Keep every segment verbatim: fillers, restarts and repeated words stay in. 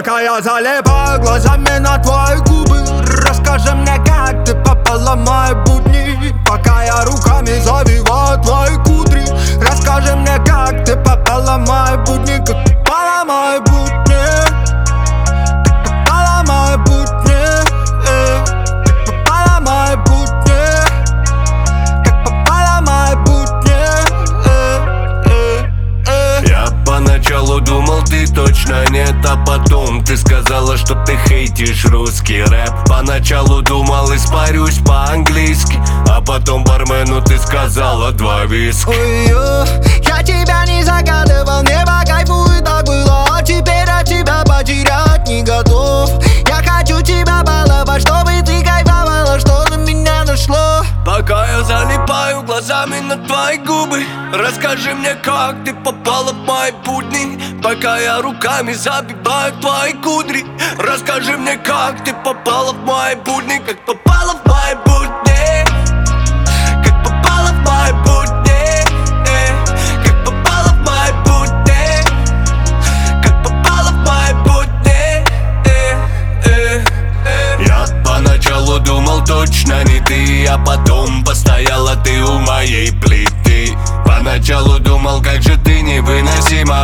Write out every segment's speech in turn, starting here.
Пока я залипаю глазами на твои губы, расскажи мне, как ты попала в мои будни. Пока я руками завиваю твои кудри, расскажи мне, как ты попала в мои будни. Как попала в мои будни, как попала в мои будни, э. Как попала в мои будни, как попала в мои будни, э, э, э. Я поначалу думал, ты точно нет, а потом ты сказала, что ты хейтишь русский рэп. Поначалу думал, испарюсь по-английски, а потом бармену ты сказала два виски. Ой-ё, я тебя не загадывал, мне по кайфу и так было, а теперь от тебя потерять не готов. Я хочу тебя баловать, чтобы ты кайфовала, что на меня нашло. Пока я залипаю глазами на твои губы, расскажи мне, как ты попала в мои будни. Пока я руками забиваю твои кудри, расскажи мне, как ты попала в мои будни. Как попала в мои будни, как попала в мои будни, э. Как попала в мои будни, как попала в мои будни, э, э, э. Я поначалу думал, точно не ты, а потом постояла ты у моей плиты. Поначалу думал, как же ты невыносима,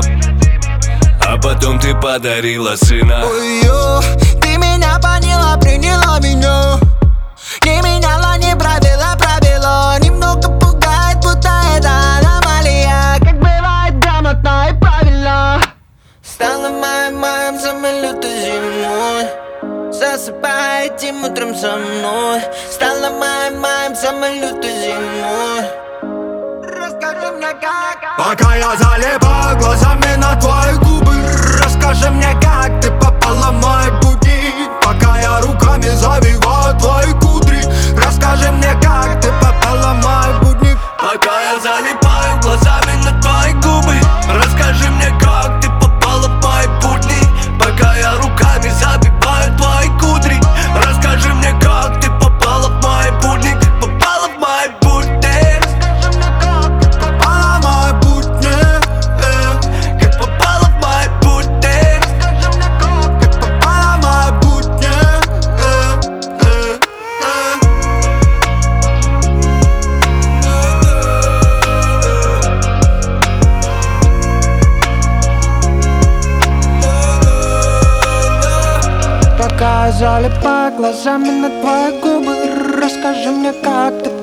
а потом ты подарила сына. Ой-ё, ты меня поняла, приняла меня, не меняла, не правила, правила. Немного пугает, будто это аномалия, как бывает грамотно и правильно. Стала моим, моим самой лютой зимой, засыпай этим утром со мной. Стала моим, моим самой лютой зимой. Расскажи мне, как. Пока я залипаю глазами на твои губы, расскажи мне, как ты попала в мои будни. Пока я руками завиваю твои кудри, расскажи мне, как ты попала в мои будни. Пока я залипаю глазами на твои губы, расскажи мне, как ты попала в мои будни. Пока я руками забиваю твои кудри, расскажи мне, как ты попала в мои будни. Как попала в мои будни, Попала в мои будни, э. как попала в мои будни. Как попала в мои будни, э, э, э. Пока я залипаю глазами на твои губы, расскажи мне, как ты